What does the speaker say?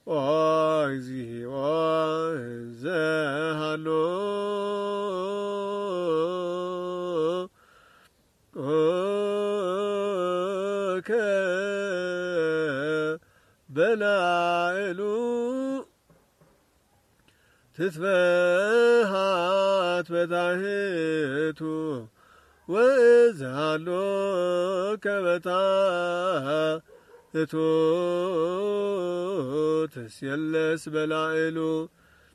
እግዚኦ ዘሃሎ በላዕሉ ትትበሃት በታሕቱ ወዘሃሎ ከበታሕቱ ትስየለስ በላዕሉ